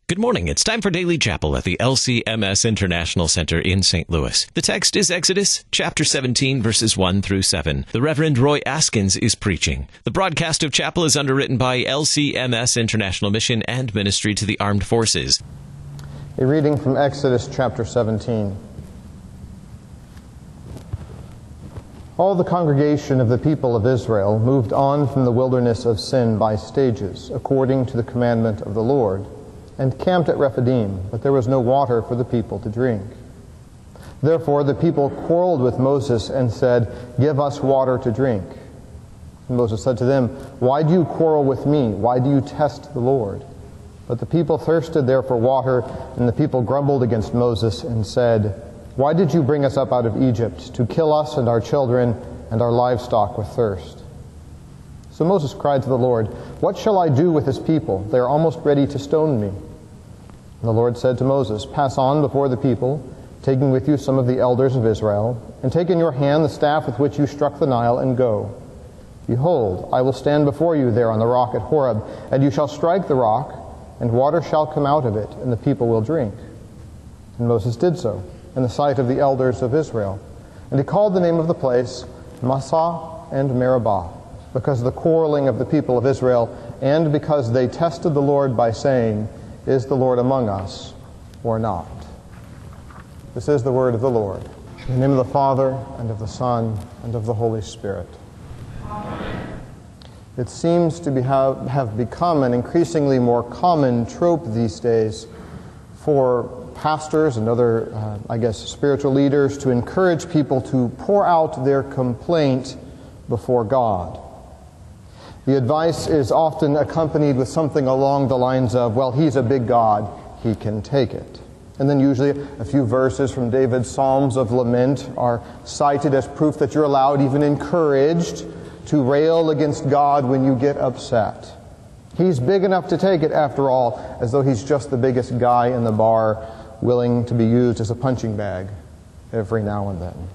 Good morning. It's time for Daily Chapel at the LCMS International Center in St. Louis. The text is Exodus chapter 17, verses 1 through 7. The Reverend Roy Askins is preaching. The broadcast of chapel is underwritten by LCMS International Mission and Ministry to the Armed Forces. A reading from Exodus chapter 17. All the congregation of the people of Israel moved on from the wilderness of Sin by stages, according to the commandment of the Lord, and camped at Rephidim, but there was no water for the people to drink. Therefore the people quarreled with Moses and said, "Give us water to drink." And Moses said to them, "Why do you quarrel with me? Why do you test the Lord?" But the people thirsted there for water, and the people grumbled against Moses and said, "Why did you bring us up out of Egypt, to kill us and our children and our livestock with thirst?" So Moses cried to the Lord, "What shall I do with this people? They are almost ready to stone me." And the Lord said to Moses, "Pass on before the people, taking with you some of the elders of Israel, and take in your hand the staff with which you struck the Nile, and go. Behold, I will stand before you there on the rock at Horeb, and you shall strike the rock, and water shall come out of it, and the people will drink." And Moses did so in the sight of the elders of Israel. And he called the name of the place Massah and Meribah, because of the quarreling of the people of Israel, and because they tested the Lord by saying, "Is the Lord among us or not?" This is the word of the Lord. In the name of the Father, and of the Son, and of the Holy Spirit. Amen. It seems to have become an increasingly more common trope these days for pastors and other, spiritual leaders to encourage people to pour out their complaint before God. The advice is often accompanied with something along the lines of, "Well, He's a big God, He can take it." And then usually a few verses from David's Psalms of Lament are cited as proof that you're allowed, even encouraged, to rail against God when you get upset. He's big enough to take it, after all, as though He's just the biggest guy in the bar, willing to be used as a punching bag every now and then.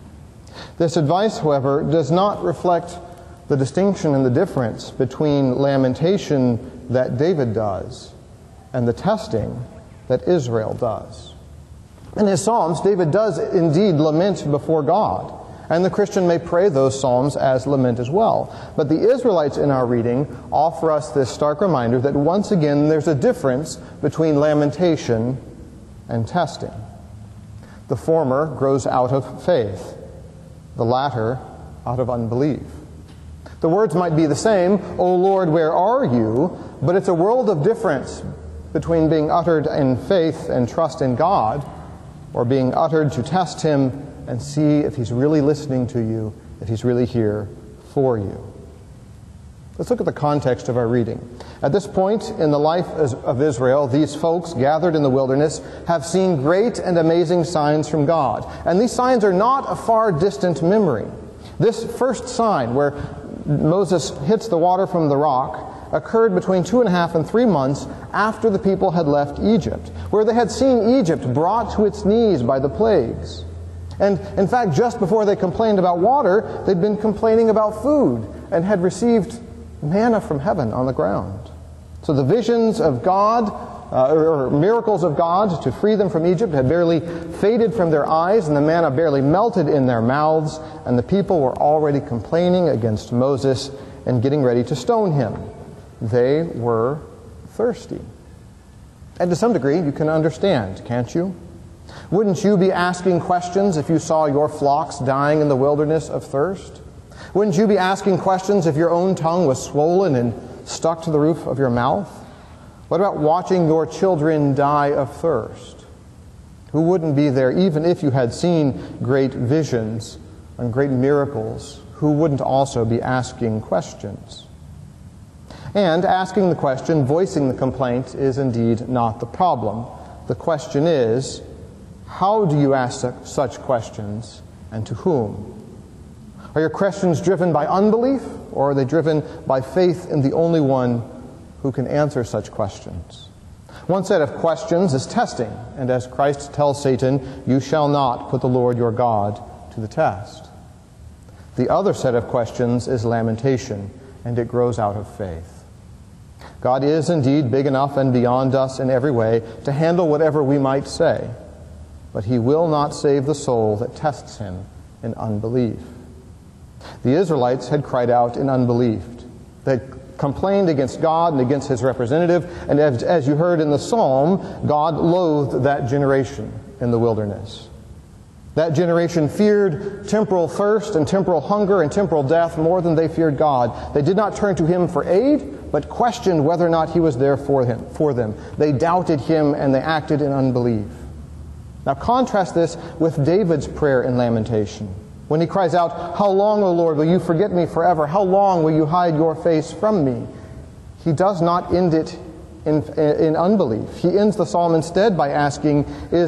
This advice, however, does not reflect the distinction and the difference between lamentation that David does and the testing that Israel does. In his Psalms, David does indeed lament before God, and the Christian may pray those Psalms as lament as well. But the Israelites in our reading offer us this stark reminder that once again there's a difference between lamentation and testing. The former grows out of faith, the latter out of unbelief. The words might be the same, "O Lord, where are you?" but it's a world of difference between being uttered in faith and trust in God, or being uttered to test Him and see if He's really listening to you, if He's really here for you. Let's look at the context of our reading. At this point in the life of Israel, these folks gathered in the wilderness have seen great and amazing signs from God. And these signs are not a far distant memory. This first sign, where Moses hits the water from the rock, occurred between 2.5 and 3 months after the people had left Egypt, where they had seen Egypt brought to its knees by the plagues. And in fact, just before they complained about water, they'd been complaining about food and had received manna from heaven on the ground. So the visions of God, or miracles of God to free them from Egypt had barely faded from their eyes, and the manna barely melted in their mouths, and the people were already complaining against Moses and getting ready to stone him. They were thirsty. And to some degree, you can understand, can't you? Wouldn't you be asking questions if you saw your flocks dying in the wilderness of thirst? Wouldn't you be asking questions if your own tongue was swollen and stuck to the roof of your mouth? What about watching your children die of thirst? Who wouldn't be there even if you had seen great visions and great miracles? Who wouldn't also be asking questions? And asking the question, voicing the complaint, is indeed not the problem. The question is, how do you ask such questions, and to whom? Are your questions driven by unbelief, or are they driven by faith in the only one who can answer such questions? One set of questions is testing, and as Christ tells Satan, "You shall not put the Lord your God to the test." The other set of questions is lamentation, and it grows out of faith. God is indeed big enough and beyond us in every way to handle whatever we might say, but He will not save the soul that tests Him in unbelief. The Israelites had cried out in unbelief. They complained against God and against His representative, and as you heard in the psalm, God loathed that generation in the wilderness. That generation feared temporal thirst and temporal hunger and temporal death more than they feared God. They did not turn to Him for aid, but questioned whether or not He was there for them. They doubted Him and they acted in unbelief. Now contrast this with David's prayer in lamentation, when he cries out, "How long, O Lord, will you forget me forever? How long will you hide your face from me?" He does not end it in unbelief. He ends the psalm instead by asking,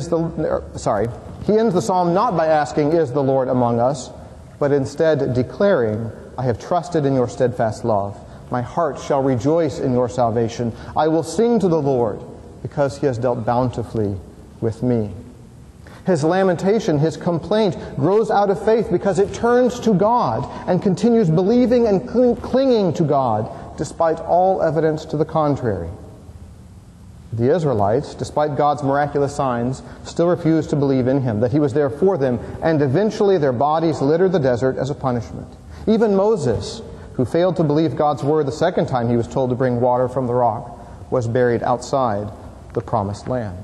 He ends the psalm not by asking, "Is the Lord among us?" but instead declaring, "I have trusted in your steadfast love. My heart shall rejoice in your salvation. I will sing to the Lord because He has dealt bountifully with me." His lamentation, his complaint, grows out of faith because it turns to God and continues believing and clinging to God despite all evidence to the contrary. The Israelites, despite God's miraculous signs, still refused to believe in Him, that He was there for them, and eventually their bodies littered the desert as a punishment. Even Moses, who failed to believe God's word the second time he was told to bring water from the rock, was buried outside the promised land.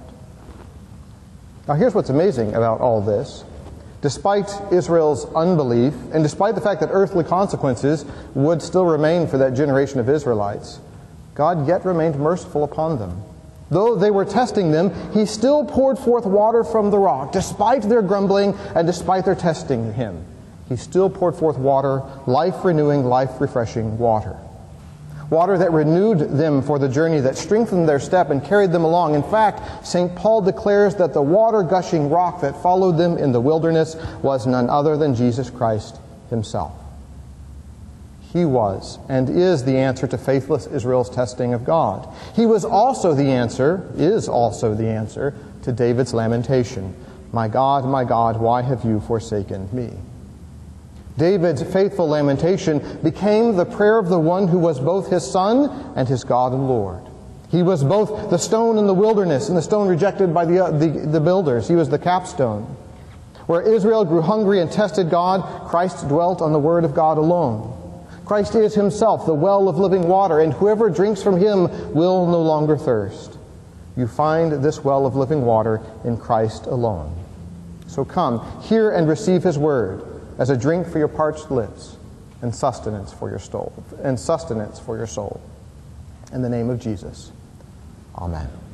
Now here's what's amazing about all this. Despite Israel's unbelief, and despite the fact that earthly consequences would still remain for that generation of Israelites, God yet remained merciful upon them. Though they were testing them, He still poured forth water from the rock. Despite their grumbling and despite their testing Him, He still poured forth water, life-renewing, life-refreshing water. Water that renewed them for the journey, that strengthened their step and carried them along. In fact, St. Paul declares that the water-gushing rock that followed them in the wilderness was none other than Jesus Christ Himself. He was and is the answer to faithless Israel's testing of God. He is also the answer to David's lamentation. My God, why have you forsaken me?" David's faithful lamentation became the prayer of the one who was both his son and his God and Lord. He was both the stone in the wilderness and the stone rejected by the builders. He was the capstone. Where Israel grew hungry and tested God, Christ dwelt on the Word of God alone. Christ is Himself the well of living water, and whoever drinks from Him will no longer thirst. You find this well of living water in Christ alone. So come, hear and receive His word as a drink for your parched lips and sustenance for your soul. In the name of Jesus. Amen.